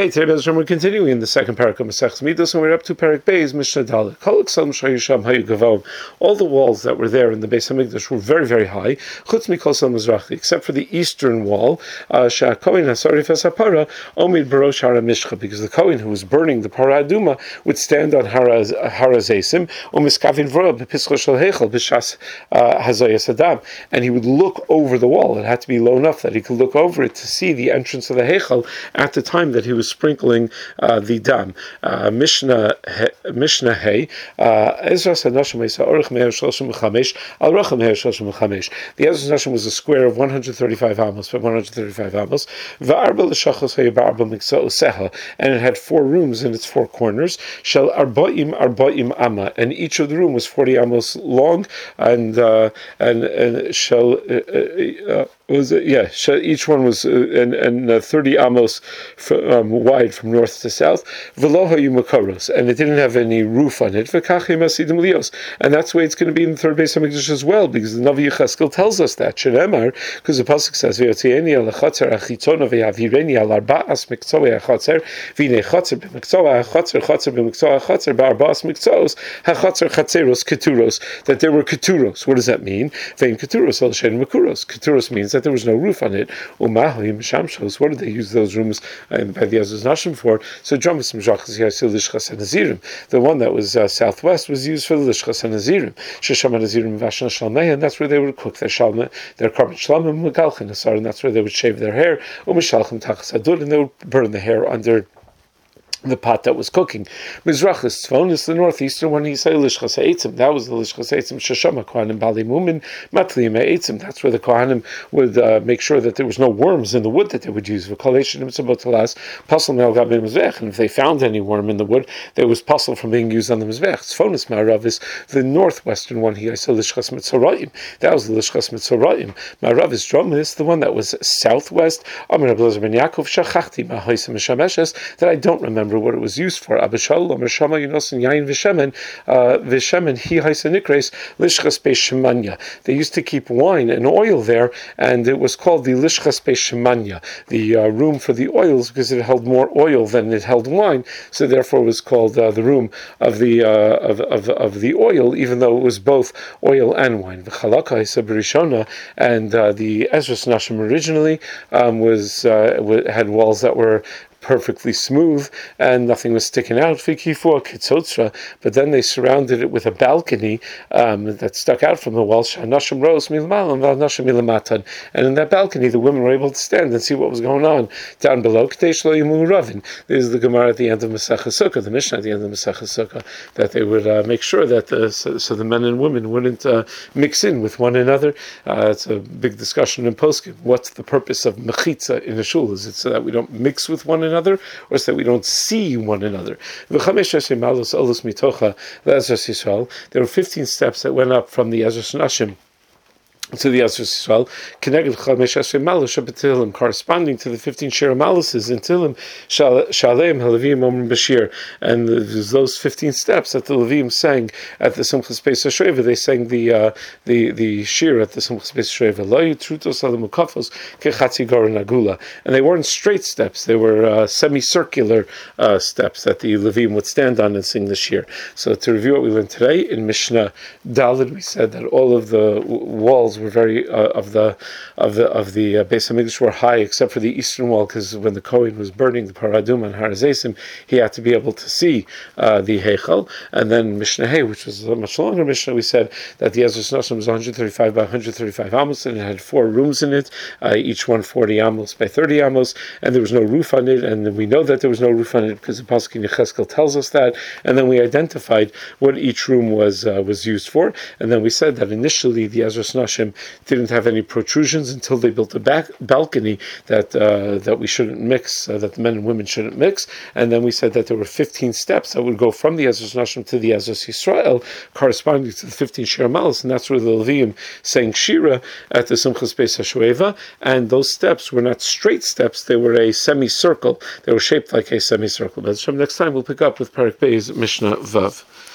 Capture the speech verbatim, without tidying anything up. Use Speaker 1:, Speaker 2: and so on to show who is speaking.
Speaker 1: Okay, today we're continuing in the second parak of Maseches Midos, and we're up to Parak Beis Mishnah Dalet. All the walls that were there in the Beis Hamikdash were very, very high, chutz mikol sel mizrachi, except for the eastern wall. She'hakohen hasarif hasapara omid barosh hara mishcha, because the Kohen who was burning the para aduma would stand on harazesim umiskavin v'ra b'pischa shel heichal b'shas hazayas adam, and he would look over the wall. It had to be low enough that he could look over it to see the entrance of the heichal at the time that he was sprinkling uh, the dam. Uh, Mishnah Mishnah Hey Ezras Hanashim Isa Orach Meir Shloshim Chamesh Al Racham Meir Shloshim Chamesh. The Ezras Hanashim was a square of one hundred thirty-five amos, for one hundred thirty-five amos. Va'arba l'shachos haybarba mikso seha, and it had four rooms in its four corners. Shel arbaim arbaim amma, and each of the room was forty amos long, and uh, and and shel. Uh, uh, Was it? Yeah, each one was uh, and, and uh, thirty amos f- um, wide from north to south. Veloha makaros, and it didn't have any roof on it. Lios, and that's the way it's going to be in the third Beis Hamikdash as well, because the Navi Yecheskel tells us that. Shenemar, because the pasuk says, "V'yotzieni al hachatzer achitona v'yavireni al arba'as miktzoi hachatzer v'nei chatzer b'miktzoi hachatzer chatzer b'miktzoi hachatzer ba'arba'as miktzos hachatzer chatzeros keturos." That there were keturos. What does that mean? Vein keturos al shen makuros. Keturos means that there was no roof on it. Umahlim shamshos. What did they use those rooms uh, by the Ezras Nashim for? So the one that was uh, southwest was used for the lishchas and nazirim. Shesham nazirim vashna shalmei, and that's where they would cook their shalmei, their carbon shlamim megalchin asar, and that's where they would shave their hair. Umishalchem tachas adud, and they would burn the hair under the pot that was cooking. Mizrachis Tzfon is the northeastern one. He said Lishchas Eitzim. That was the Lishchas Eitzim. Sheshama Kohanim Bali Mumin Matliim Eitzim. That's where the Kohanim would uh, make sure that there was no worms in the wood that they would use. V'koleshin Mitzabotalas Pasal Mel Gabin Mizvech. And if they found any worm in the wood, there was pasal from being used on the Mizvech. Tzfonis Ma'arav is the northwestern one. He said Lishchas Mitzorayim. That was the Lishchas Mitzorayim. Ma'arav is Dromis, the one that was southwest. Amar Abelazar ben Yaakov Shachachti Ma'hoisem Mishameshes, that I don't remember what it was used for. Abishalom Rishama Yunosin Yain Vishemen uh Vishemen Hi Haisanikres Lishchas Beis Shemanya. They used to keep wine and oil there, and it was called the Lishchas Beis Shemanya, the uh, room for the oils, because it held more oil than it held wine. So therefore, it was called uh, the room of the uh, of, of of the oil, even though it was both oil and wine. V'chalaka Hisabrishona, and uh, the Ezras Nashim originally um, was uh, had walls that were perfectly smooth and nothing was sticking out. But then they surrounded it with a balcony um, that stuck out from the wall. And in that balcony, the women were able to stand and see what was going on down below. This is the Gemara at the end of Maseches Sukkah, the Mishnah at the end of Maseches Sukkah, that they would uh, make sure that the, so, so the men and women wouldn't uh, mix in with one another. Uh, it's a big discussion in Poskim. What's the purpose of mechitza in a shul? Is it so that we don't mix with one another, or so that we don't see one another? There were fifteen steps that went up from the Ezras Nashim to the Ezras Yisrael, connected Chamesh Esrei Malus B'Tehillim, corresponding to the fifteen Shir Maluses in Tehillim, Shaleim Halavim Omrim Bashir, and there's those fifteen steps that the Levim sang at the Simchas Beis HaShreva. They sang the uh, the the Shir at the Simchas Beis HaShreva, Lo Yitrutos Alam Ukafos Kechatzi Gar Nagula, and they weren't straight steps; they were uh, semicircular uh, steps that the Levim would stand on and sing the Shir. So to review what we learned today in Mishnah Daled, we said that all of the walls were very uh, of the of the of the uh, Beis Hamikdash were high, except for the eastern wall, because when the Kohen was burning the paradum and harazesim, he had to be able to see uh, the heichal. And then Mishnah Hey, which was a much longer Mishnah, we said that the Ezras Nashim was one hundred thirty-five by one hundred thirty-five amos, and it had four rooms in it, uh, each one forty amos by thirty amos, and there was no roof on it. And then we know that there was no roof on it because the pasuk in Yecheskel tells us that. And then we identified what each room was uh, was used for. And then we said that initially the Ezras Nashim didn't have any protrusions until they built a back balcony that uh, that we shouldn't mix, uh, that the men and women shouldn't mix. And then we said that there were fifteen steps that would go from the Ezras Nashim to the Ezras Yisrael, corresponding to the fifteen Shir Malos, and that's where the Levim sang Shira at the Simchas Beis HaShoeva. And those steps were not straight steps; they were a semicircle. They were shaped like a semicircle. But next time we'll pick up with Parak Beis Mishnah Vav.